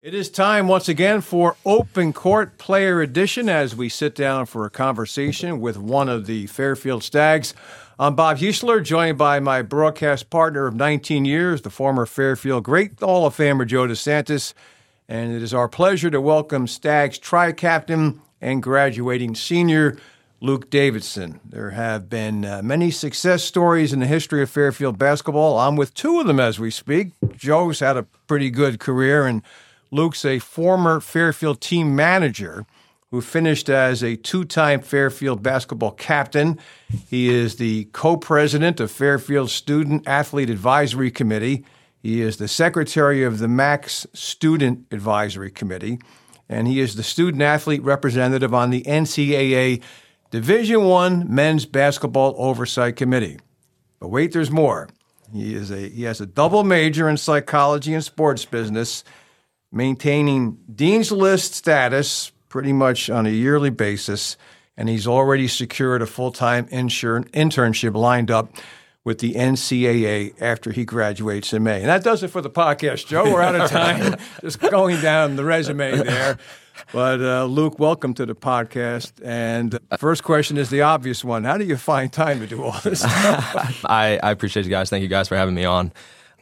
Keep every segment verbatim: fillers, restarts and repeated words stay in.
It is time once again for Open Court Player Edition as we sit down for a conversation with one of the Fairfield Stags. I'm Bob Huesler, joined by my broadcast partner of nineteen years, the former Fairfield great Hall of Famer Joe DeSantis. And it is our pleasure to welcome Stags tri-captain and graduating senior Luke Davidson. There have been uh, many success stories in the history of Fairfield basketball. I'm with two of them as we speak. Joe's had a pretty good career, and Luke's a former Fairfield team manager who finished as a two-time Fairfield basketball captain. He is the co-president of Fairfield Student Athlete Advisory Committee. He is the secretary of the Max Student Advisory Committee, and he is the student athlete representative on the N C double A Division I Men's Basketball Oversight Committee. But wait, there's more. He is a he has a double major in psychology and sports business, maintaining Dean's List status pretty much on a yearly basis, and he's already secured a full-time insur- internship lined up with the N C double A after he graduates in May. And that does it for the podcast, Joe. We're out of time. Just going down the resume there. But, uh, Luke, welcome to the podcast. And the first question is the obvious one. How do you find time to do all this stuff? I, I appreciate you guys. Thank you guys for having me on.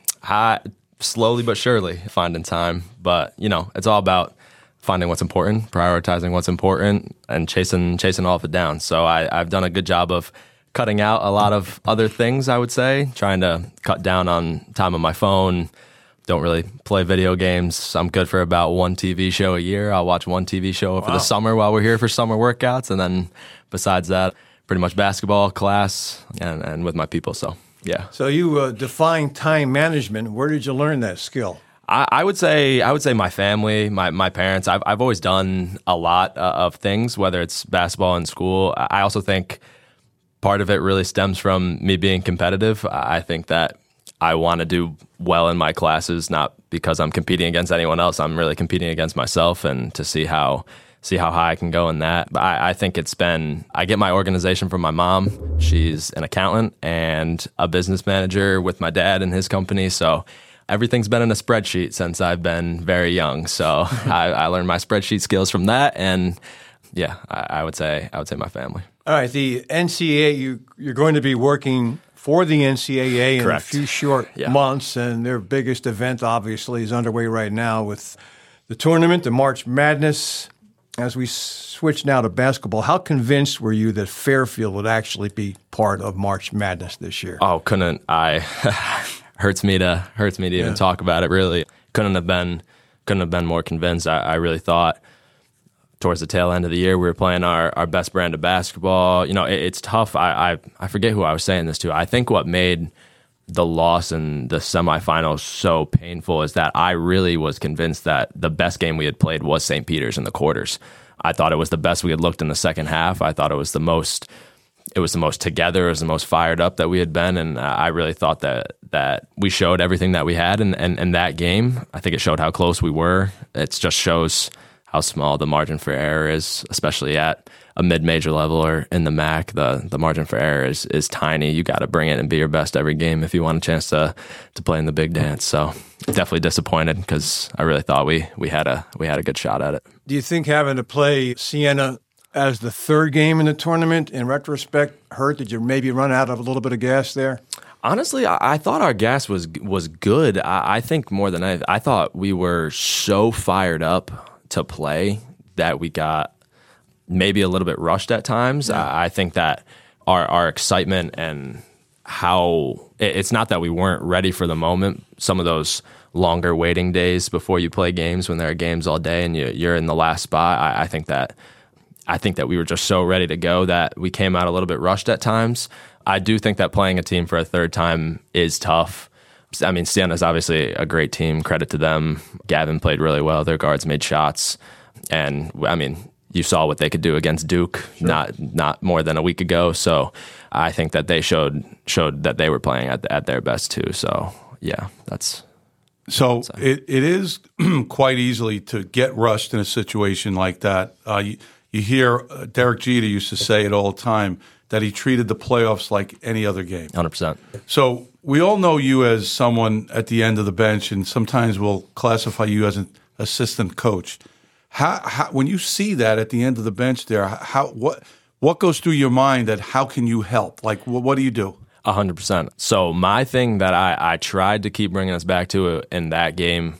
I, slowly but surely finding time. But, you know, it's all about finding what's important, prioritizing what's important, and chasing chasing all of it down. So I, I've done a good job of cutting out a lot of other things, I would say, trying to cut down on time on my phone. Don't really play video games. I'm good for about one T V show a year. I'll watch one T V show wow. for the summer while we're here for summer workouts. And then besides that, pretty much basketball, class, and, and with my people. So, yeah. So you uh, define time management. Where did you learn that skill? I, I would say I would say my family, my, my parents. I've, I've always done a lot uh, of things, whether it's basketball in school. I also think part of it really stems from me being competitive. I think that I want to do well in my classes, not because I'm competing against anyone else. I'm really competing against myself, and to see how see how high I can go in that. But I, I think it's been, I get my organization from my mom. She's an accountant and a business manager with my dad and his company. So everything's been in a spreadsheet since I've been very young. So I, I learned my spreadsheet skills from that. And yeah, I, I would say I would say my family. All right, the N C double A, you, you're going to be working for the N C double A in Correct. a few short yeah. months, and their biggest event, obviously, is underway right now with the tournament, the March Madness. As we switch now to basketball, how convinced were you that Fairfield would actually be part of March Madness this year? Oh, couldn't I? hurts me to hurts me to even yeah. talk about it. Really, couldn't have been couldn't have been more convinced. I, I really thought towards the tail end of the year we were playing our, our best brand of basketball. You know, it, it's tough. I, I I forget who I was saying this to. I think what made the loss in the semifinals so painful is that I really was convinced that the best game we had played was Saint Peter's in the quarters. I thought it was the best we had looked in the second half. I thought it was the most it was the most together, it was the most fired up that we had been, and I really thought that that we showed everything that we had in, in, in that game. I think it showed how close we were. It just shows how small the margin for error is, especially at a mid-major level or in the M A C. The the margin for error is is tiny. You got to bring it and be your best every game if you want a chance to to play in the big dance. So definitely disappointed because I really thought we we had a we had a good shot at it. Do you think having to play Siena as the third game in the tournament, in retrospect, hurt? Did you maybe run out of a little bit of gas there? Honestly, I, I thought our gas was was good. I, I think more than anything, I thought we were so fired up to play that we got maybe a little bit rushed at times. Yeah. I, I think that our our excitement and how it, it's not that we weren't ready for the moment. Some of those longer waiting days before you play games, when there are games all day and you, you're in the last spot, I, I think that I think that we were just so ready to go that we came out a little bit rushed at times. I do think that playing a team for a third time is tough. I mean, Siena's obviously a great team. Credit to them. Gavin played really well. Their guards made shots. And, I mean, you saw what they could do against Duke sure. not not more than a week ago. So I think that they showed showed that they were playing at, at their best, too. So, yeah, that's... So it, it is quite easily to get rushed in a situation like that. Uh, you, you hear uh, Derek Jeter used to say it all the time, that he treated the playoffs like any other game. one hundred percent. So we all know you as someone at the end of the bench, and sometimes we'll classify you as a, assistant coach. How, how when you see that at the end of the bench there, how what what goes through your mind that how can you help? Like, what, what do you do? A hundred percent. So my thing that I, I tried to keep bringing us back to in that game.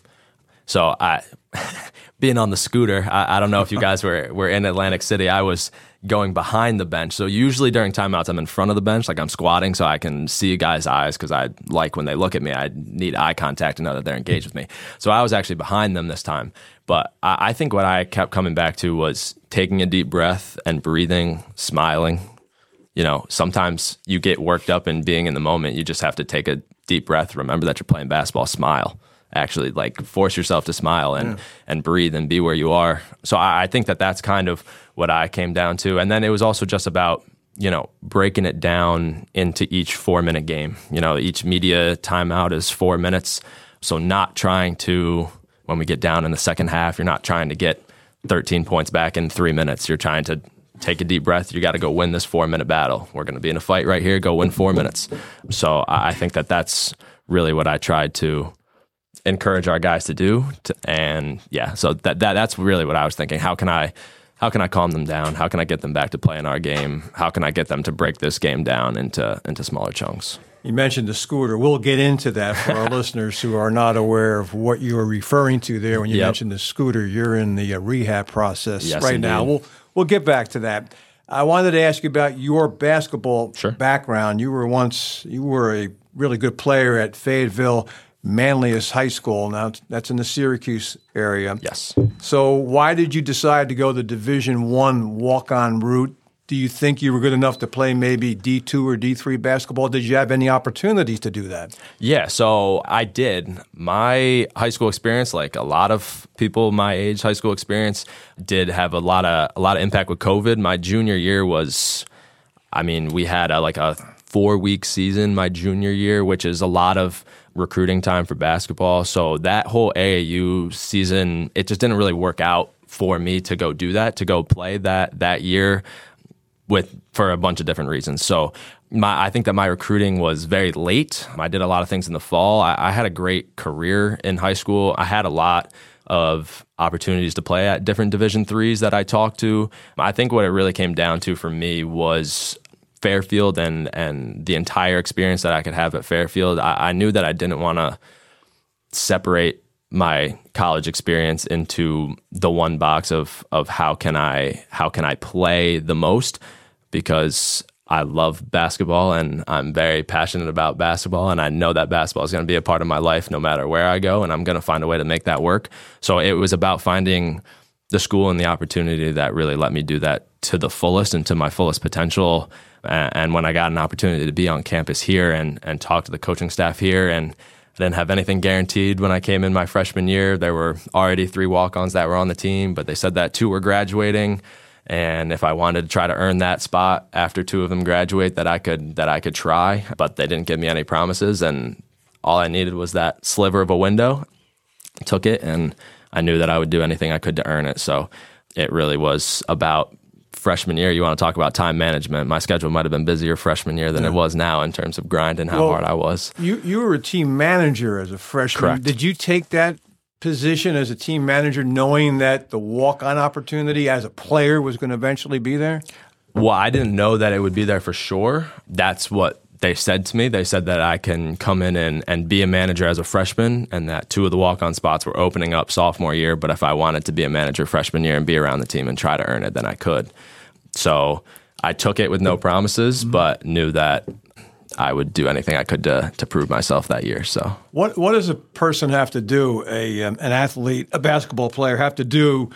So I, being on the scooter, I, I don't know if you guys were, were in Atlantic City. I was going behind the bench. So usually during timeouts, I'm in front of the bench, like I'm squatting so I can see guys' eyes because I like when they look at me, I need eye contact to know that they're engaged with me. So I was actually behind them this time. But I, I think what I kept coming back to was taking a deep breath and breathing, smiling. You know, sometimes you get worked up and being in the moment. You just have to take a deep breath. Remember that you're playing basketball. Smile. Actually, like force yourself to smile and, yeah. and breathe and be where you are. So I, I think that that's kind of what I came down to. And then it was also just about, you know, breaking it down into each four minute game. You know, each media timeout is four minutes. So not trying to, when we get down in the second half, you're not trying to get thirteen points back in three minutes. You're trying to take a deep breath. You got to go win this four minute battle. We're going to be in a fight right here. Go win four minutes. So I think that that's really what I tried to encourage our guys to do. To, and yeah, so that, that that's really what I was thinking. How can I, how can I calm them down? How can I get them back to playing our game? How can I get them to break this game down into, into smaller chunks? You mentioned the scooter. We'll get into that for our listeners who are not aware of what you were referring to there when you yep. mentioned the scooter. You're in the uh, rehab process yes, right indeed. now. We'll we'll get back to that. I wanted to ask you about your basketball sure. background. You were once you were a really good player at Fayetteville Manlius High School. Now that's in the Syracuse area. Yes. So why did you decide to go the Division One walk-on route? Do you think you were good enough to play maybe D two or D three basketball? Did you have any opportunities to do that? Yeah, so I did. My high school experience, like a lot of people my age, high school experience, did have a lot of a lot of impact with COVID. My junior year was, I mean, we had a, like a four-week season my junior year, which is a lot of recruiting time for basketball. So that whole A A U season, it just didn't really work out for me to go do that, to go play that that year. With for a bunch of different reasons. So my, I think that my recruiting was very late. I did a lot of things in the fall. I, I had a great career in high school. I had a lot of opportunities to play at different Division threes that I talked to. I think what it really came down to for me was Fairfield and and the entire experience that I could have at Fairfield. I, I knew that I didn't want to separate my college experience into the one box of of how can I how can I play the most, because I love basketball and I'm very passionate about basketball, and I know that basketball is going to be a part of my life no matter where I go, and I'm going to find a way to make that work. So it was about finding the school and the opportunity that really let me do that to the fullest and to my fullest potential. And when I got an opportunity to be on campus here and and talk to the coaching staff here, and I didn't have anything guaranteed when I came in my freshman year. There were already three walk-ons that were on the team, but they said that two were graduating. And if I wanted to try to earn that spot after two of them graduate, that I could that I could try, but they didn't give me any promises. And all I needed was that sliver of a window. I took it, and I knew that I would do anything I could to earn it. So it really was about freshman year. You want to talk about time management. My schedule might have been busier freshman year than yeah. it was now in terms of grind and how well, hard I was. You you were a team manager as a freshman. Correct. Did you take that position as a team manager knowing that the walk-on opportunity as a player was going to eventually be there? Well, I didn't know that it would be there for sure. That's what they said to me. They said that I can come in and, and be a manager as a freshman, and that two of the walk-on spots were opening up sophomore year. But if I wanted to be a manager freshman year and be around the team and try to earn it, then I could. So I took it with no promises, mm-hmm. but knew that I would do anything I could to to prove myself that year. So what what does a person have to do, a um, an athlete, a basketball player, have to do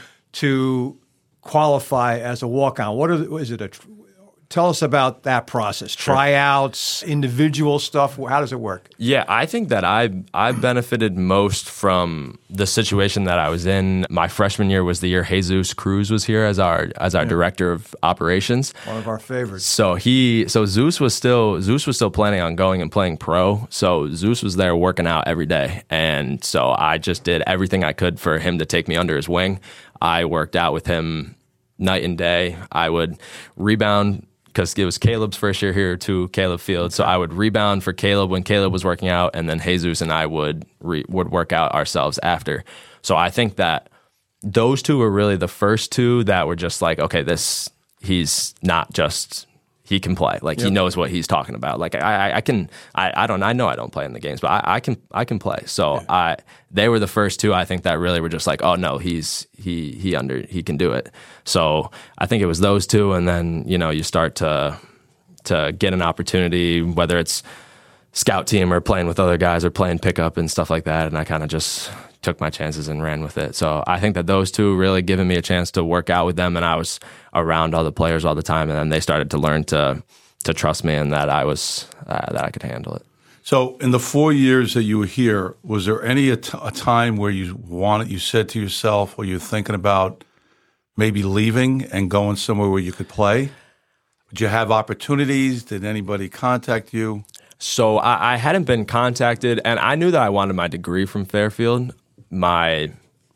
to qualify as a walk-on? What are, is it a Tell us about that process. Sure. Tryouts, individual stuff. How does it work? Yeah, I think that I I benefited most from the situation that I was in. My freshman year was the year Jesus Cruz was here as our as our yeah. director of operations. One of our favorites. So he so Zeus was still Zeus was still planning on going and playing pro. So Zeus was there working out every day, and so I just did everything I could for him to take me under his wing. I worked out with him night and day. I would rebound, because it was Caleb's first year here to Caleb Field. So I would rebound for Caleb when Caleb was working out, and then Jesus and I would re- would work out ourselves after. So I think that those two were really the first two that were just like, okay, this, he's not just, he can play. Like yep. he knows what he's talking about. Like I, I, I can, I, I don't, I know I don't play in the games, but I, I can, I can play. So yeah. I, they were the first two I think that really were just like, oh no, he's, he, he under, he can do it. So I think it was those two. And then, you know, you start to, to get an opportunity, whether it's scout team or playing with other guys or playing pickup and stuff like that. And I kind of just took my chances and ran with it. So I think that those two really given me a chance to work out with them, and I was around all the players all the time, and then they started to learn to to trust me and that I was uh, that I could handle it. So in the four years that you were here, was there any a, t- a time where you wanted, you said to yourself, or you were thinking about maybe leaving and going somewhere where you could play? Did you have opportunities? Did anybody contact you? So I, I hadn't been contacted, and I knew that I wanted my degree from Fairfield. My,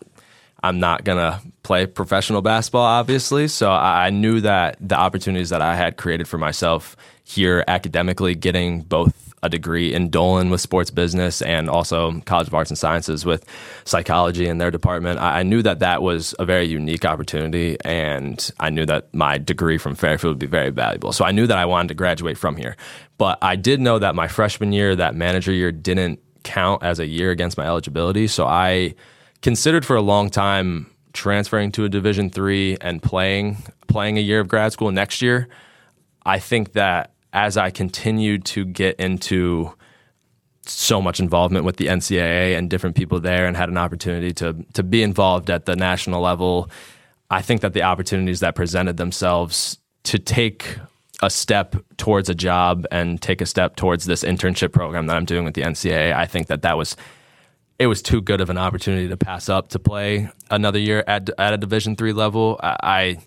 I'm not gonna play professional basketball, obviously. So I, I knew that the opportunities that I had created for myself here academically, getting both a degree in Dolan with sports business and also College of Arts and Sciences with psychology in their department, I, I knew that that was a very unique opportunity, and I knew that my degree from Fairfield would be very valuable. So I knew that I wanted to graduate from here. But I did know that my freshman year, that manager year, didn't count as a year against my eligibility. So I considered for a long time transferring to a Division three and playing playing a year of grad school next year. I think that as I continued to get into so much involvement with the N C double A and different people there, and had an opportunity to to be involved at the national level, I think that the opportunities that presented themselves to take a step towards a job and take a step towards this internship program that I'm doing with the N C double A, I think that that was, it was too good of an opportunity to pass up to play another year at at a Division three level. I, I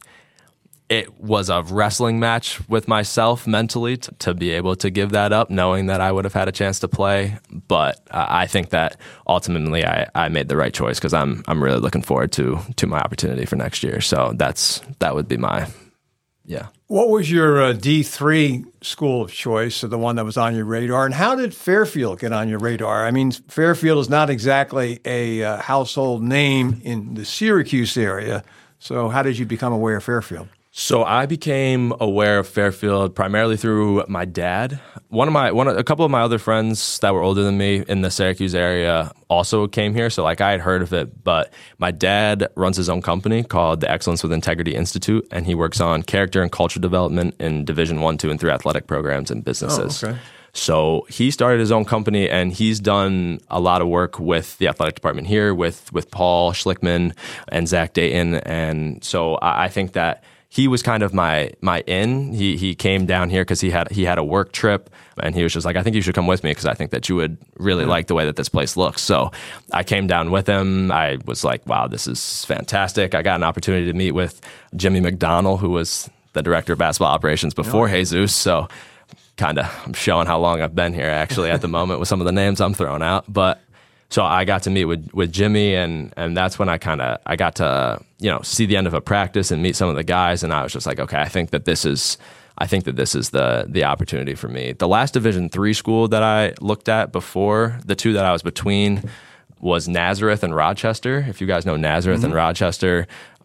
it was a wrestling match with myself mentally to, to be able to give that up, knowing that I would have had a chance to play. But uh, I think that ultimately I, I made the right choice, because I'm I'm really looking forward to to my opportunity for next year. So that's that would be my yeah. What was your uh, D three school of choice, or the one that was on your radar, and how did Fairfield get on your radar? I mean, Fairfield is not exactly a uh, household name in the Syracuse area, so how did you become aware of Fairfield? So I became aware of Fairfield primarily through my dad. One of my, one, a couple of my other friends that were older than me in the Syracuse area also came here. So like I had heard of it, but my dad runs his own company called the Excellence with Integrity Institute, and he works on character and culture development in Division One, Two, and Three athletic programs and businesses. Oh, okay. So he started his own company, and he's done a lot of work with the athletic department here, with with Paul Schlickman and Zach Dayton, and so I, I think that he was kind of my my in. He he came down here because he had he had a work trip, and he was just like, I think you should come with me because I think that you would really like the way that this place looks. So I came down with him. I was like, wow, this is fantastic. I got an opportunity to meet with Jimmy McDonnell, who was the director of basketball operations before oh. Jesus. So kind of I'm showing how long I've been here actually at the moment with some of the names I'm throwing out. But so I got to meet with, with Jimmy, and, and that's when I kind of I got to you know see the end of a practice and meet some of the guys, and I was just like, okay, I think that this is I think that this is the the opportunity for me. The last Division three school that I looked at before, the two that I was between, was Nazareth and Rochester. If you guys know Nazareth mm-hmm. and Rochester,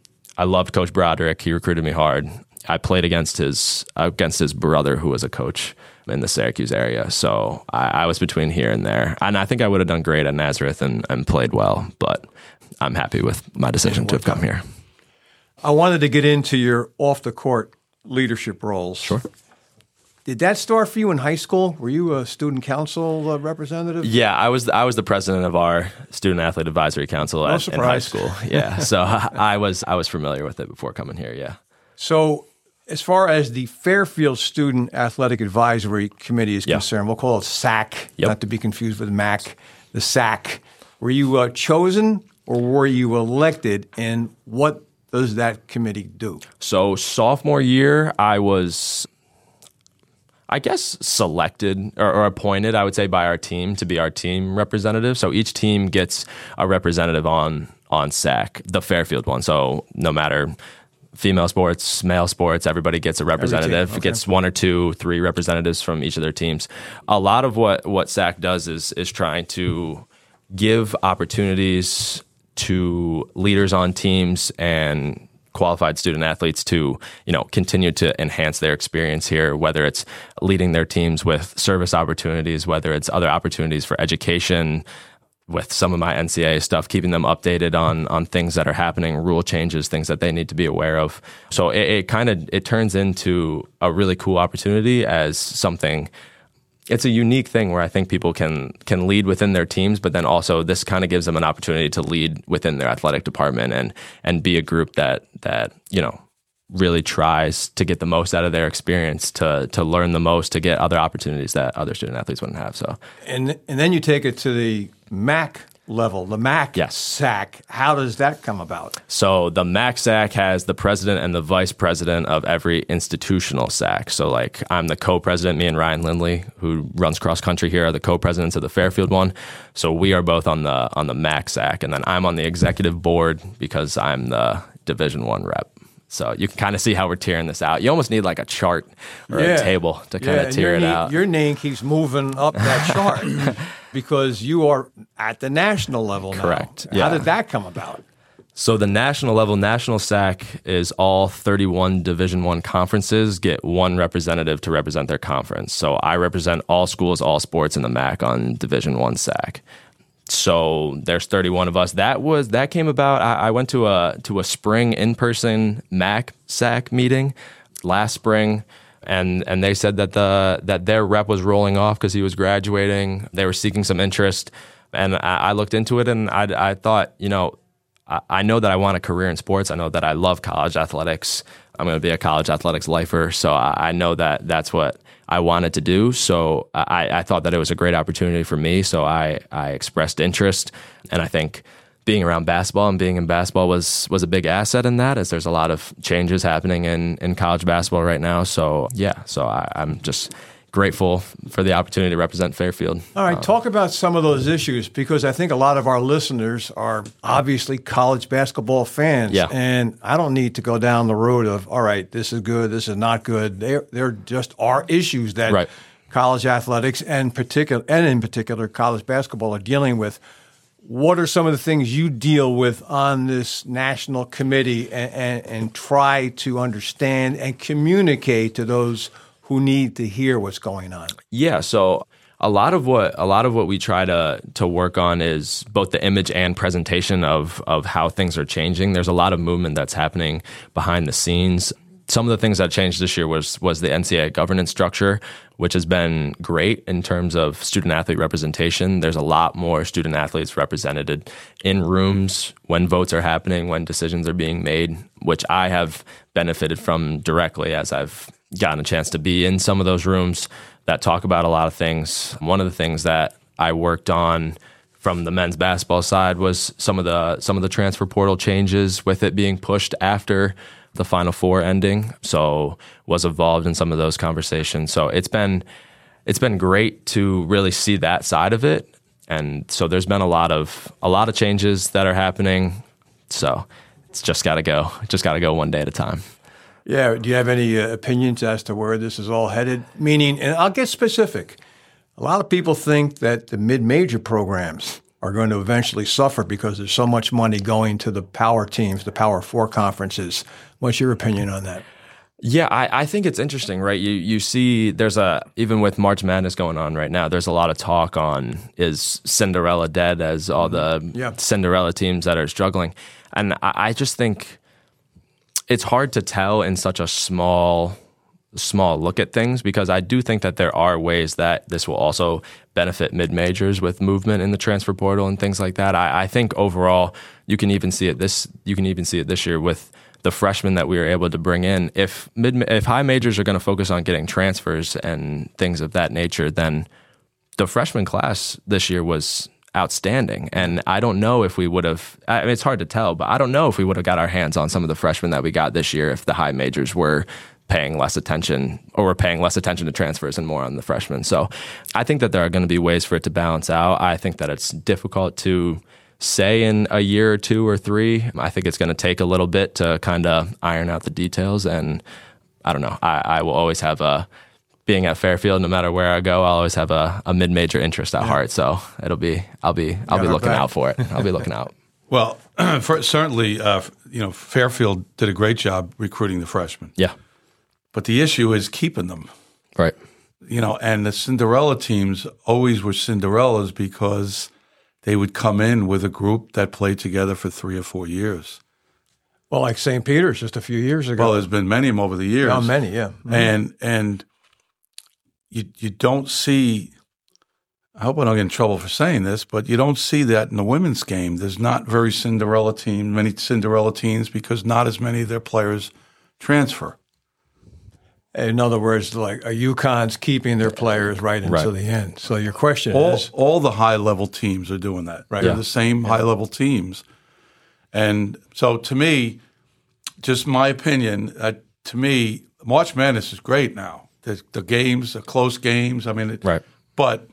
I loved Coach Broderick. He recruited me hard. I played against his against his brother, who was a coach in the Syracuse area. So I, I was between here and there. And I think I would have done great at Nazareth and, and played well, but I'm happy with my decision to have come here. I wanted to get into your off-the-court leadership roles. Sure. Did that start for you in high school? Were you a student council uh, representative? Yeah, I was. I was the president of our student athlete advisory council no at, in high school. Yeah, so I was. I was familiar with it before coming here. Yeah. So, as far as the Fairfield Student Athletic Advisory Committee is yeah. concerned, we'll call it S A C, yep. not to be confused with M A C. The S A C. Were you uh, chosen or were you elected, and what does that committee do? So, sophomore year, I was, I guess, selected or, or appointed, I would say, by our team to be our team representative. So each team gets a representative on on S A C, the Fairfield one. So no matter female sports, male sports, everybody gets a representative. Okay. Gets one or two, three representatives from each of their teams. A lot of what what S A C does is is trying to give opportunities to leaders on teams and qualified student athletes to, you know, continue to enhance their experience here, whether it's leading their teams with service opportunities, whether it's other opportunities for education, with some of my N C double A stuff, keeping them updated on on things that are happening, rule changes, things that they need to be aware of. So it, it kind of, it turns into a really cool opportunity as something. It's a unique thing where I think people can can lead within their teams, but then also this kind of gives them an opportunity to lead within their athletic department and and be a group that that, you know, really tries to get the most out of their experience, to to learn the most, to get other opportunities that other student athletes wouldn't have. So and and then you take it to the M A C level, the M A C yes. S A C. How does that come about? So the M A C S A C has the president and the vice president of every institutional S A C. So like I'm the co-president, me and Ryan Lindley, who runs cross country here, are the co-presidents of the Fairfield one. So we are both on the on the M A C S A C, and then I'm on the executive board because I'm the Division One rep. So you can kind of see how we're tearing this out. You almost need like a chart or yeah. a table to kind yeah, of tear it name, out. Your name keeps moving up that chart because you are at the national level now. Correct. How yeah. did that come about? So the national level, national S A C is all thirty-one Division One conferences get one representative to represent their conference. So I represent all schools, all sports in the M A C on Division One S A C. So there's thirty-one of us. That was that came about. I, I went to a to a spring in-person M A C S A C meeting last spring, and and they said that the that their rep was rolling off because he was graduating. They were seeking some interest, and I, I looked into it, and I I thought, you know, I, I know that I want a career in sports. I know that I love college athletics. I'm going to be a college athletics lifer, so I, I know that that's what I wanted to do. So I, I thought that it was a great opportunity for me. So I, I expressed interest. And I think being around basketball and being in basketball was was a big asset in that, as there's a lot of changes happening in, in college basketball right now. So yeah, so I, I'm just grateful for the opportunity to represent Fairfield. All right, um, talk about some of those issues, because I think a lot of our listeners are obviously college basketball fans. Yeah. And I don't need to go down the road of, all right, this is good, this is not good. There there just are issues that right. college athletics and particular and in particular college basketball are dealing with. What are some of the things you deal with on this national committee and, and, and try to understand and communicate to those who need to hear what's going on? Yeah, so a lot of what a lot of what we try to to work on is both the image and presentation of of how things are changing. There's a lot of movement that's happening behind the scenes. Some of the things that changed this year was was the N C double A governance structure, which has been great in terms of student athlete representation. There's a lot more student athletes represented in rooms when votes are happening, when decisions are being made, which I have benefited from directly as I've gotten a chance to be in some of those rooms that talk about a lot of things. One of the things that I worked on from the men's basketball side was some of the some of the transfer portal changes, with it being pushed after the Final Four ending. So was involved in some of those conversations. So it's been it's been great to really see that side of it. And so there's been a lot of a lot of changes that are happening. So it's just got to go. Just got to go one day at a time. Yeah. Do you have any uh, opinions as to where this is all headed? Meaning, and I'll get specific. A lot of people think that the mid-major programs are going to eventually suffer because there's so much money going to the power teams, the Power Four conferences. What's your opinion on that? Yeah, I, I think it's interesting, right? You you see there's a, even with March Madness going on right now, there's a lot of talk on, is Cinderella dead, as all the yeah. Cinderella teams that are struggling. And I, I just think it's hard to tell in such a small small look at things, because I do think that there are ways that this will also benefit mid-majors with movement in the transfer portal and things like that. I, I think overall you can even see it this you can even see it this year with the freshmen that we were able to bring in. If mid if high majors are going to focus on getting transfers and things of that nature, then the freshman class this year was outstanding. And I don't know if we would have, I mean, it's hard to tell, but I don't know if we would have got our hands on some of the freshmen that we got this year if the high majors were paying less attention or were paying less attention to transfers and more on the freshmen. So I think that there are going to be ways for it to balance out. I think that it's difficult to say in a year or two or three. I think it's going to take a little bit to kind of iron out the details. And I don't know, I, I will always have a, being at Fairfield, no matter where I go, I'll always have a, a mid-major interest at yeah. heart. So it'll be, I'll be, I'll yeah, be looking out for it. I'll be looking out. Well, for, certainly, uh, you know, Fairfield did a great job recruiting the freshmen. Yeah. But the issue is keeping them. Right. You know, and the Cinderella teams always were Cinderellas because they would come in with a group that played together for three or four years. Well, like Saint Peter's just a few years ago. Well, there's been many of them over the years. Oh, many, yeah. Mm-hmm. And and you you don't see, I hope I don't get in trouble for saying this, but you don't see that in the women's game. There's not very Cinderella team, many Cinderella teams because not as many of their players transfer. In other words, like a UConn's keeping their players right until Right. the end. So your question All, is, all the high-level teams are doing that. Right. They're Yeah. the same Yeah. high-level teams. And so to me, just my opinion, uh, to me, March Madness is great now. The, the games, the close games, I mean, it, Right. but,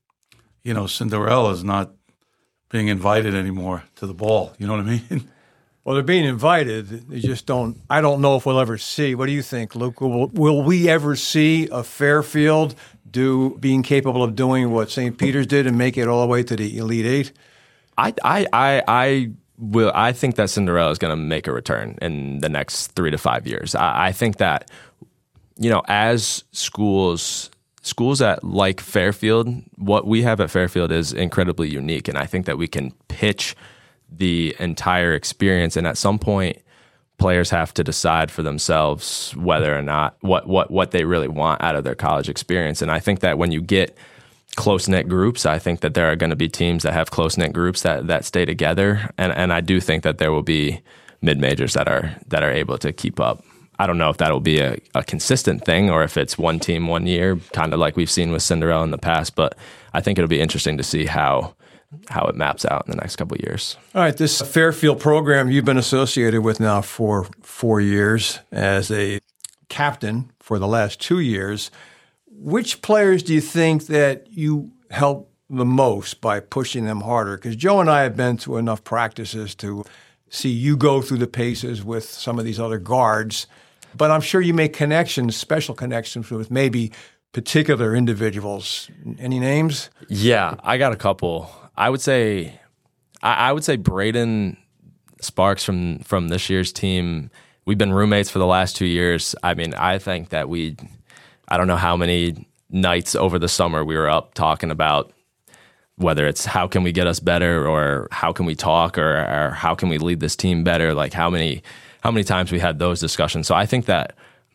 you know, Cinderella is not being invited anymore to the ball. You know what I mean? well, they're being invited. They just don't. I don't know if we'll ever see. What do you think, Luke? Will, will we ever see a Fairfield do being capable of doing what Saint Peter's did and make it all the way to the Elite Eight? I I I, I will. I think that Cinderella is going to make a return in the next three to five years. I, I think that, you know, as schools schools that like Fairfield, what we have at Fairfield is incredibly unique, and I think that we can pitch the entire experience. And at some point, players have to decide for themselves whether or not what what what they really want out of their college experience. And I think that when you get close-knit groups, I think that there are going to be teams that have close-knit groups that that stay together. And and I do think that there will be mid-majors that are that are able to keep up. I don't know if that'll be a, a consistent thing or if it's one team one year, kind of like we've seen with Cinderella in the past. But I think it'll be interesting to see how how it maps out in the next couple of years. All right, this Fairfield program you've been associated with now for four years as a captain for the last two years. Which players do you think that you help the most by pushing them harder? Because Joe and I have been to enough practices to see you go through the paces with some of these other guards, but I'm sure you make connections, special connections with maybe particular individuals. Any names? Yeah, I got a couple. I would say, I, I would say Braden Sparks from from this year's team. We've been roommates for the last two years. I mean, I think that we, I don't know how many nights over the summer we were up talking about whether it's how can we get us better or how can we talk or, or how can we lead this team better. Like how many how many times we had those discussions. So I think that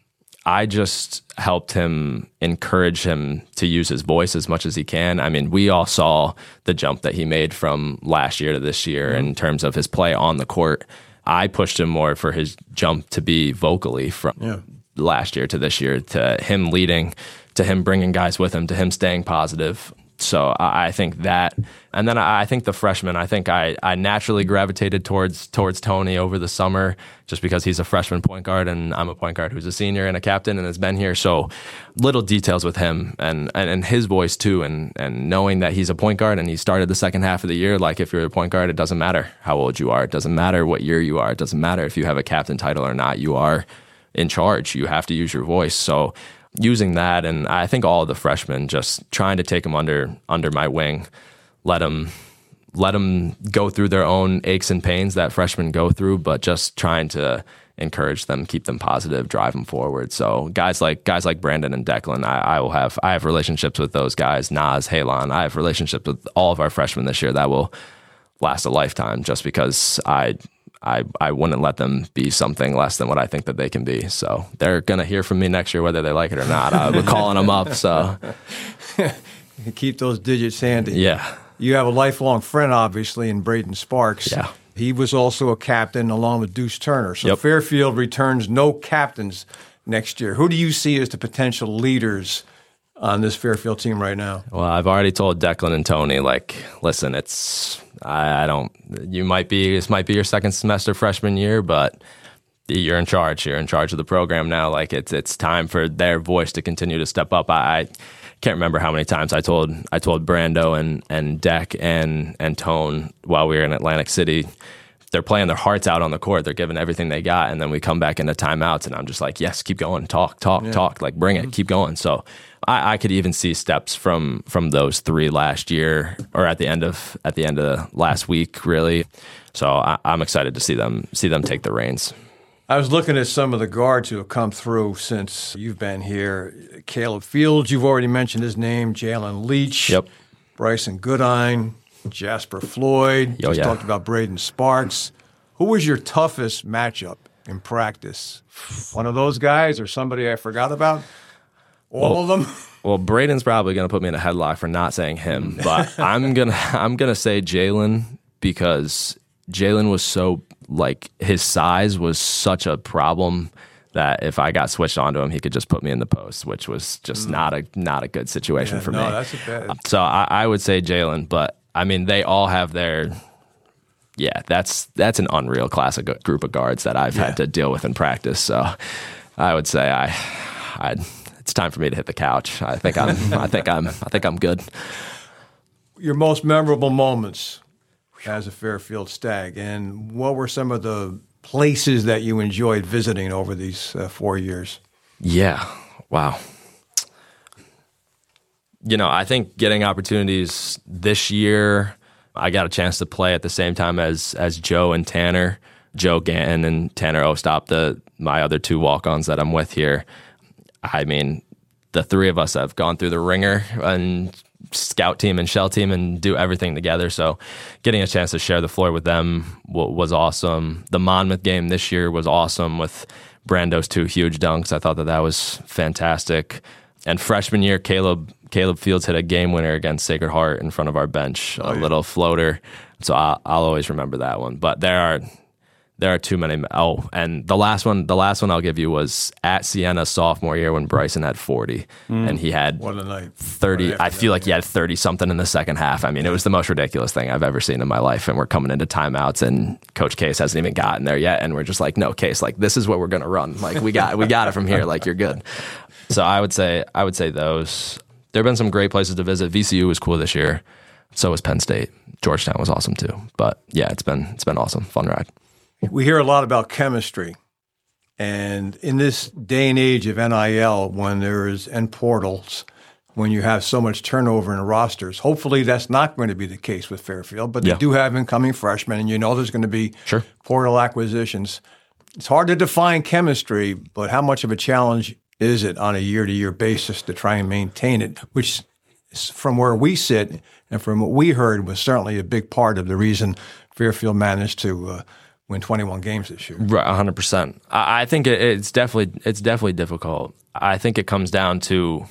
I just helped him, encourage him to use his voice as much as he can. I mean, we all saw the jump that he made from last year to this year mm-hmm. in terms of his play on the court. I pushed him more for his jump to be vocally from yeah. last year to this year, to him leading, to him bringing guys with him, to him staying positive. So I think that, and then I think the freshmen, I think I, I naturally gravitated towards towards Tony over the summer just because he's a freshman point guard and I'm a point guard who's a senior and a captain and has been here. So little details with him and, and, and his voice too, and, and knowing that he's a point guard and he started the second half of the year. Like if you're a point guard, it doesn't matter how old you are. It doesn't matter what year you are. It doesn't matter if you have a captain title or not. You are in charge. You have to use your voice. So using that, and I think all of the freshmen, just trying to take them under under my wing, let them let them go through their own aches and pains that freshmen go through, but just trying to encourage them, keep them positive, drive them forward. So guys like guys like Brandon and Declan, I, I will have I have relationships with those guys. Nas, Halon, I have relationships with all of our freshmen this year that will last a lifetime, just because I. I, I wouldn't let them be something less than what I think that they can be. So they're going to hear from me next year whether they like it or not. Uh, we're calling them up. So keep those digits handy. Yeah. You have a lifelong friend, obviously, in Braden Sparks. Yeah. He was also a captain along with Deuce Turner. So yep. Fairfield returns no captains next year. Who do you see as the potential leaders on this Fairfield team right now? Well, I've already told Declan and Tony, like, listen, it's, I, I don't, you might be, this might be your second semester freshman year, but you're in charge. You're in charge of the program now. Like, it's it's time for their voice to continue to step up. I, I can't remember how many times I told I told Brando and, and Deck and, and Tone while we were in Atlantic City they're playing their hearts out on the court. They're giving everything they got. And then we come back into timeouts and I'm just like, yes, keep going. Talk, talk, yeah. talk. Like, bring it. Mm-hmm. Keep going. So I, I could even see steps from from those three last year or at the end of at the end of last week, really. So I, I'm excited to see them see them take the reins. I was looking at some of the guards who have come through since you've been here. Caleb Fields, you've already mentioned his name. Jalen Leach. Yep. Bryson Goodine. Jasper Floyd. Yo, Just yeah. talked about Braden Sparks. Who was your toughest matchup in practice? One of those guys or somebody I forgot about? All well, of them? Well, Braden's probably going to put me in a headlock for not saying him, but I'm gonna I'm gonna say Jalen because Jalen was so like his size was such a problem that if I got switched onto him, he could just put me in the post, which was just mm. not a not a good situation yeah, for no, me. No, that's a bad. So I, I would say Jalen, but I mean they all have their. Yeah, that's that's an unreal class of group of guards that I've yeah. had to deal with in practice. So I would say I, I it's time for me to hit the couch. I think I'm I think I'm I think I'm good. Your most memorable moments as a Fairfield Stag, and what were some of the places that you enjoyed visiting over these uh, four years? Yeah, wow. You know, I think getting opportunities this year. I got a chance to play at the same time as as Joe and Tanner, Joe Ganton and Tanner Ostop, the my other two walk-ons that I'm with here. I mean, the three of us have gone through the ringer and scout team and shell team and do everything together. So getting a chance to share the floor with them was awesome. The Monmouth game this year was awesome with Brando's two huge dunks. I thought that that was fantastic. And freshman year, Caleb Caleb Fields hit a game winner against Sacred Heart in front of our bench, oh, a yeah. little floater. So I'll, I'll always remember that one. But there are there are too many. Oh, and the last one, the last one I'll give you was at Siena sophomore year when Bryson had forty, mm. and he had what a night. thirty. I feel like he had thirty something in the second half. I mean, yeah. it was the most ridiculous thing I've ever seen in my life. And we're coming into timeouts, and Coach Case hasn't even gotten there yet, and we're just like, no, Case, like this is what we're gonna run. Like we got we got it from here. Like you're good. So I would say I would say those. There have been some great places to visit. V C U was cool this year. So was Penn State. Georgetown was awesome too. But yeah, it's been it's been awesome. Fun ride. We hear a lot about chemistry. And in this day and age of N I L, when there is and portals, when you have so much turnover in rosters, hopefully that's not going to be the case with Fairfield. But they yeah. do have incoming freshmen, and you know there's going to be sure. portal acquisitions. It's hard to define chemistry, but how much of a challenge is it on a year-to-year basis to try and maintain it, which from where we sit and from what we heard was certainly a big part of the reason Fairfield managed to uh, win twenty-one games this year. Right, one hundred percent. I, I think it, it's definitely it's definitely difficult. I think it comes down to,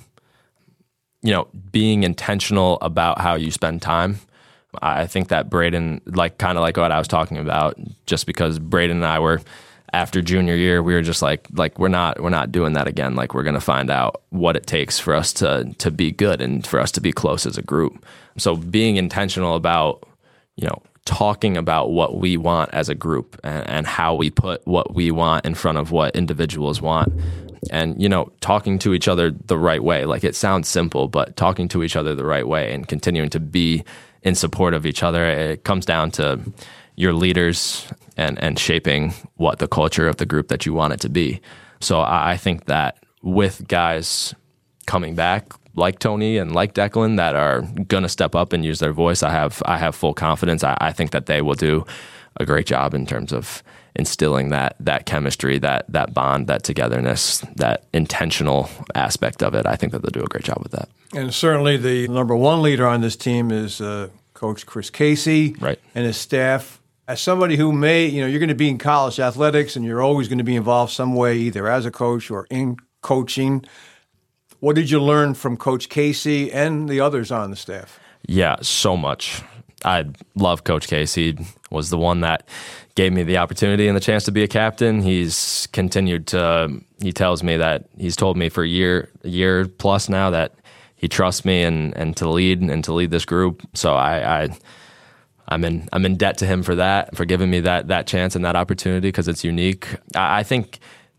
you know, being intentional about how you spend time. I think that Braden, like kind of like what I was talking about, just because Braden and I were after junior year, we were just like, like we're not, we're not doing that again. Like we're going to find out what it takes for us to to be good and for us to be close as a group. So being intentional about, you know, talking about what we want as a group and, and how we put what we want in front of what individuals want, and you know, talking to each other the right way. Like it sounds simple, but talking to each other the right way and continuing to be in support of each other. It comes down to your leaders and, and shaping what the culture of the group that you want it to be. So I, I think that with guys coming back like Tony and like Declan that are going to step up and use their voice, I have I have full confidence. I, I think that they will do a great job in terms of instilling that that chemistry, that that bond, that togetherness, that intentional aspect of it. I think that they'll do a great job with that. And certainly the number one leader on this team is uh, Coach Chris Casey right. and his staff. As somebody who may, you know, you're going to be in college athletics and you're always going to be involved some way, either as a coach or in coaching. What did you learn from Coach Casey and the others on the staff? Yeah, so much. I love Coach Casey. He was the one that gave me the opportunity and the chance to be a captain. He's continued to, he tells me that he's told me for a year, a year plus now that he trusts me and, and to lead and to lead this group. So I, I I'm in I'm in debt to him for that, for giving me that that chance and that opportunity because it's unique. I, I think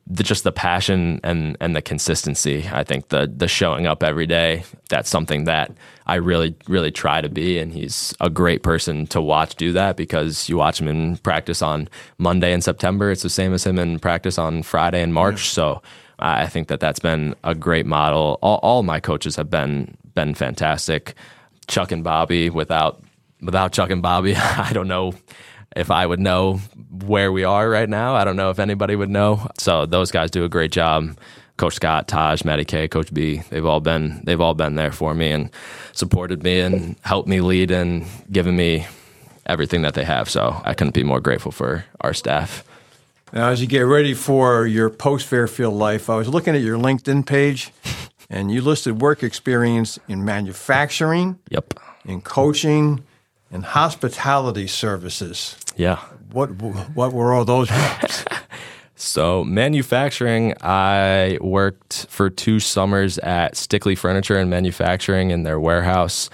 the, just the passion and and the consistency. I think the the showing up every day, that's something that I really, really try to be. And he's a great person to watch do that, because you watch him in practice on Monday in September. It's the same as him in practice on Friday in March. Yeah. So I think that that's been a great model. All, all my coaches have been been fantastic. Chuck and Bobby, without without Chuck and Bobby, I don't know if I would know where we are right now. I don't know if anybody would know. So those guys do a great job. Coach Scott, Taj, Matty K, Coach B, they've all been they've all been there for me and supported me and helped me lead and given me everything that they have. So I couldn't be more grateful for our staff. Now, as you get ready for your post-Fairfield life, I was looking at your LinkedIn page, and you listed work experience in manufacturing, yep, in coaching, and hospitality services. Yeah. What what were all those jobs? So manufacturing, I worked for two summers at Stickley Furniture and Manufacturing in their warehouse.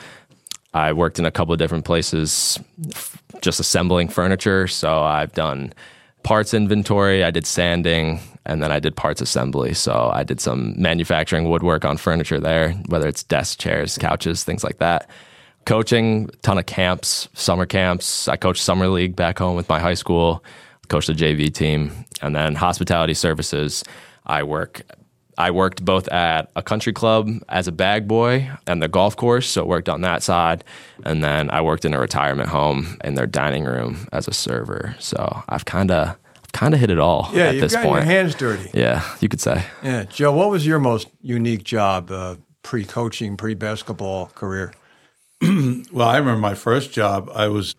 I worked in a couple of different places just assembling furniture. So I've done parts inventory, I did sanding, and then I did parts assembly. So I did some manufacturing woodwork on furniture there, whether it's desks, chairs, couches, things like that. Coaching, ton of camps, summer camps. I coached summer league back home with my high school, coached the J V team. And then hospitality services, I work. I worked both at a country club as a bag boy and the golf course, so worked on that side. And then I worked in a retirement home in their dining room as a server. So I've kind of kind of hit it all yeah, at this point. Yeah, you've got your hands dirty. Yeah, you could say. Yeah. Joe, what was your most unique job, uh, pre-coaching, pre-basketball career? Well, I remember my first job. I was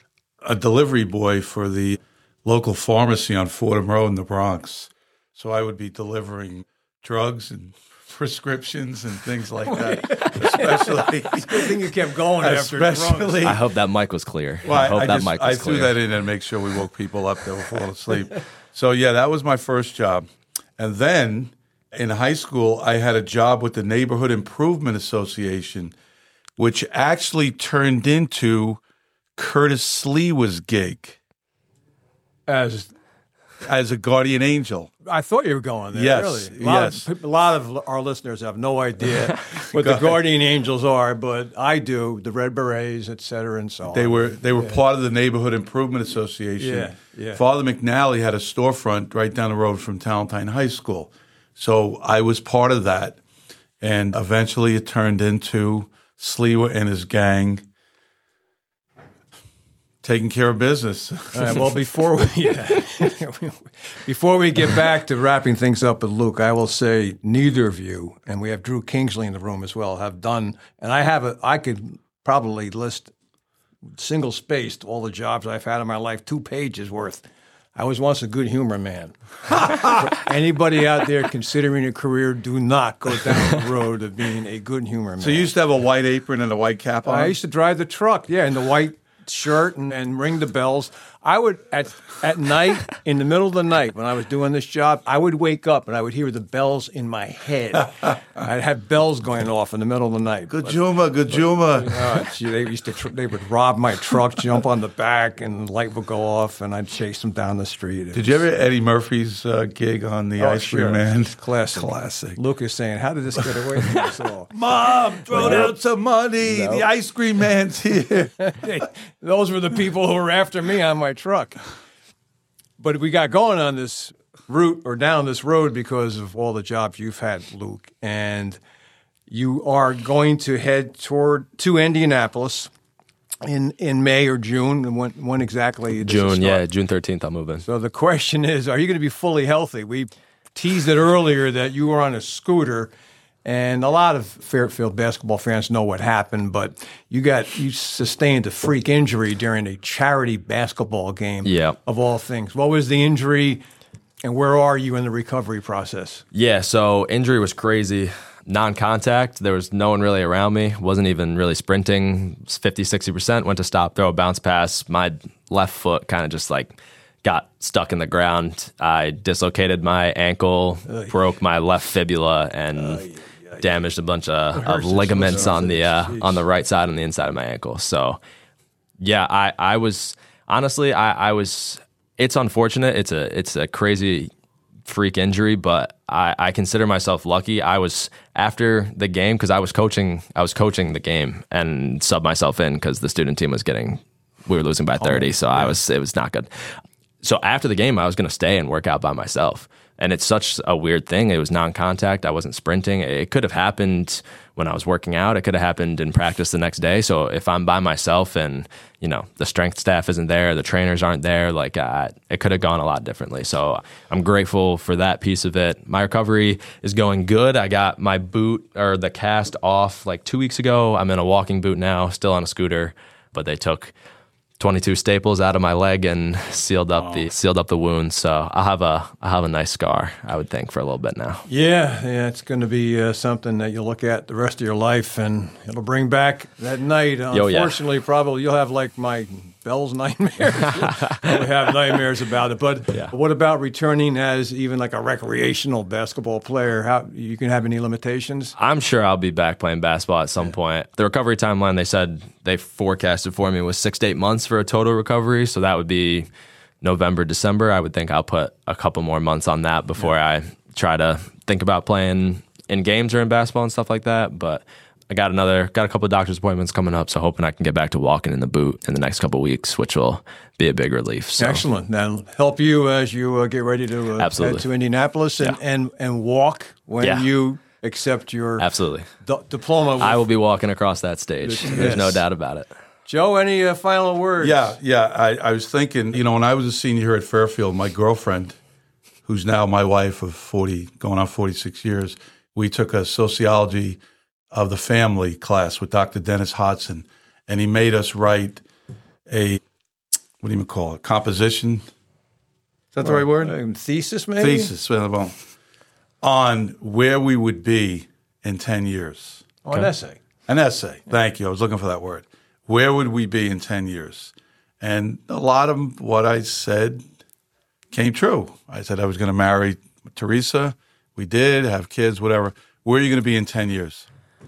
a delivery boy for the local pharmacy on Fordham Road in the Bronx. So I would be delivering drugs and prescriptions and things like that. Especially, it's a good thing you kept going after drugs. I hope that mic was clear. Well, I hope I that just, mic was I clear. threw that in and make sure we woke people up that were falling asleep. So yeah, that was my first job. And then in high school, I had a job with the Neighborhood Improvement Association, which actually turned into Curtis Sliwa's gig As as a guardian angel. I thought you were going there. Yes, Really. A lot, yes. of, a lot of our listeners have no idea what the guardian angels are, but I do. The Red Berets, et cetera, and so on. They were they were yeah. part of the Neighborhood Improvement Association. Yeah, yeah. Father McNally had a storefront right down the road from Talentine High School, so I was part of that, and eventually it turned into Sliwa and his gang taking care of business. All right, well, before we yeah. before we get back to wrapping things up with Luke, I will say neither of you, and we have Drew Kingsley in the room as well, have done, and I have a, I could probably list single spaced all the jobs I've had in my life, two pages worth. I was once a good humor man. For anybody out there considering a career, do not go down the road of being a good humor man. So you used to have a white apron and a white cap on? I used to drive the truck, yeah, in the white shirt and, and ring the bells. I would, at at night, in the middle of the night, when I was doing this job, I would wake up and I would hear the bells in my head. I'd have bells going off in the middle of the night. Good Juma, good Juma. Uh, gee, they used to, tr- they would rob my truck, jump on the back, and the light would go off, and I'd chase them down the street. It Did you ever Eddie Murphy's uh, gig on the oh, Ice Cream sure. Man? Classic. Classic. Luke is saying, how did this get away from us all? Mom, throw down some money. No. The Ice Cream Man's here. Those were the people who were after me on my truck. But we got going on this route or down this road because of all the jobs you've had, Luke. And you are going to head toward to Indianapolis in, in May or June. And when, when exactly does it June, start? yeah, June thirteenth, I'm moving. So the question is, are you going to be fully healthy? We teased it earlier that you were on a scooter. And a lot of Fairfield basketball fans know what happened, but you got you sustained a freak injury during a charity basketball game, yeah. of all things. What was the injury, and where are you in the recovery process? Yeah, so injury was crazy. Non-contact. There was no one really around me. Wasn't even really sprinting. fifty, sixty percent. Went to stop, throw a bounce pass. My left foot kind of just like got stuck in the ground. I dislocated my ankle, Oy. broke my left fibula, and Oy. damaged a bunch of, of ligaments on the uh, on the right side and the inside of my ankle. So, yeah, I, I was honestly I, I was. It's unfortunate. It's a it's a crazy freak injury, but I, I consider myself lucky. I was after the game because I was coaching. I was coaching the game and subbed myself in because the student team was getting. We were losing by thirty, oh, so yeah. I was. It was not good. So after the game, I was going to stay and work out by myself. And it's such a weird thing. It was non-contact. I wasn't sprinting. It could have happened when I was working out. It could have happened in practice the next day. So if I'm by myself and, you know, the strength staff isn't there, the trainers aren't there, like uh, it could have gone a lot differently. So I'm grateful for that piece of it. My recovery is going good. I got my boot or the cast off like two weeks ago. I'm in a walking boot now, still on a scooter, but they took twenty-two staples out of my leg and sealed up oh. the sealed up the wound. So I'll have a I'll have a nice scar, I would think, for a little bit now. Yeah, yeah, it's going to be uh, something that you'll look at the rest of your life, and it'll bring back that night. Yo, Unfortunately, yeah. probably you'll have like my Bell's nightmares. You'll have nightmares about it. But yeah. what about returning as even like a recreational basketball player? How you can have any limitations? I'm sure I'll be back playing basketball at some yeah. point. The recovery timeline they said they forecasted for me was six to eight months for a total recovery. So that would be November, December. I would think I'll put a couple more months on that before yeah. I try to think about playing in games or in basketball and stuff like that. But I got another, got a couple of doctor's appointments coming up, so hoping I can get back to walking in the boot in the next couple of weeks, which will be a big relief. So. Excellent. That'll help you as you uh, get ready to uh, Absolutely. head to Indianapolis and, yeah. and, and walk when yeah. you accept your Absolutely. D- diploma. With- I will be walking across that stage. Yes. There's no doubt about it. Joe, any uh, final words? Yeah, yeah. I, I was thinking, you know, when I was a senior here at Fairfield, my girlfriend, who's now my wife of forty, going on forty-six years, we took a sociology of the family class with Doctor Dennis Hodson, and he made us write a, what do you call it, composition? Is that the right word? Um, thesis, maybe? Thesis, well, on where we would be in ten years. Oh, okay. An essay. An essay. Thank you. I was looking for that word. Where would we be in ten years? And a lot of what I said came true. I said I was going to marry Teresa. We did, have kids, whatever. Where are you going to be in ten years?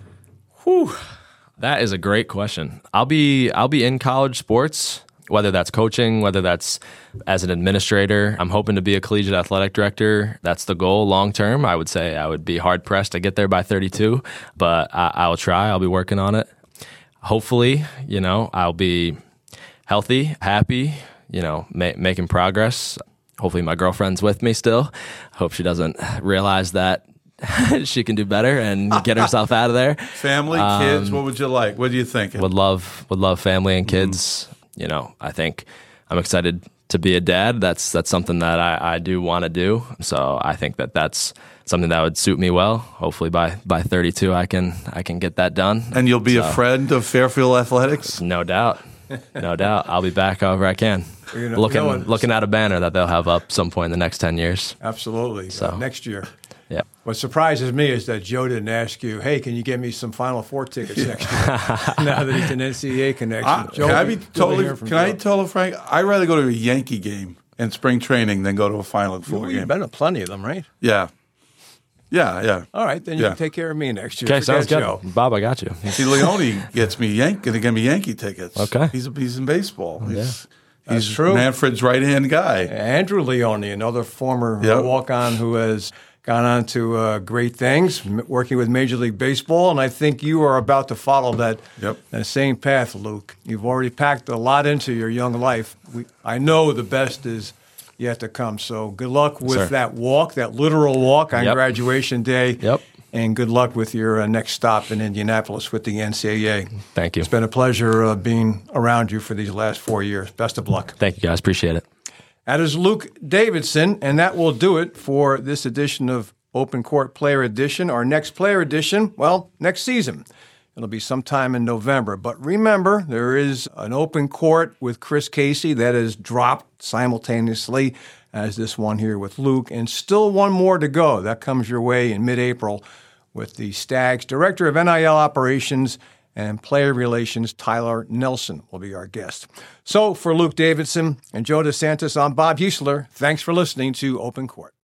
Whew. That is a great question. I'll be I'll be in college sports, whether that's coaching, whether that's as an administrator. I'm hoping to be a collegiate athletic director. That's the goal long term. I would say I would be hard pressed to get there by thirty-two, but I, I'll try. I'll be working on it. Hopefully, you know, I'll be healthy, happy, you know, ma- making progress. Hopefully my girlfriend's with me still. Hope she doesn't realize that she can do better and get herself out of there. Family, um, kids, what would you like? What do you think? Would love would love family and kids. Mm. You know, I think I'm excited to be a dad. That's that's something that I, I do want to do. So I think that that's something that would suit me well. Hopefully by, by thirty-two I can I can get that done. And you'll be so, a friend of Fairfield Athletics? No doubt. No doubt. I'll be back however I can. You know, looking you know, looking at a banner that they'll have up some point in the next ten years. Absolutely. So uh, next year. Yeah. What surprises me is that Joe didn't ask you, hey, can you get me some Final Four tickets next year? Now that he's an N C double A connection. I, Joe, can I be totally, can Joe. I tell you, Frank, I'd rather go to a Yankee game in spring training than go to a Final Four You've game. been to plenty of them, right? Yeah. Yeah, yeah. All right, then you yeah. can take care of me next year. Okay, Forget sounds good. Joe. Bob, I got you. See, Leone gets me Yank, gonna get me Yankee tickets. Okay. He's, a, he's in baseball. He's, yeah. he's That's true. Manfred's right-hand guy. Andrew Leone, another former Yep. walk-on who has gone on to uh, great things, m- working with Major League Baseball, and I think you are about to follow that, Yep. that same path, Luke. You've already packed a lot into your young life. We, I know the best is yet to come, so good luck with Sir. that walk, that literal walk on Yep. graduation day. Yep. And good luck with your uh, next stop in Indianapolis with the N C double A. Thank you. It's been a pleasure uh, being around you for these last four years. Best of luck. Thank you, guys. Appreciate it. That is Luke Davidson, and that will do it for this edition of Open Court Player Edition. Our next Player Edition, well, next season. It'll be sometime in November. But remember, there is an Open Court with Chris Casey that is dropped simultaneously as this one here with Luke, and still one more to go. That comes your way in mid-April with the Stags Director of N I L Operations and Player Relations, Tyler Nelson, will be our guest. So for Luke Davidson and Joe DeSantis, I'm Bob Huesler. Thanks for listening to Open Court.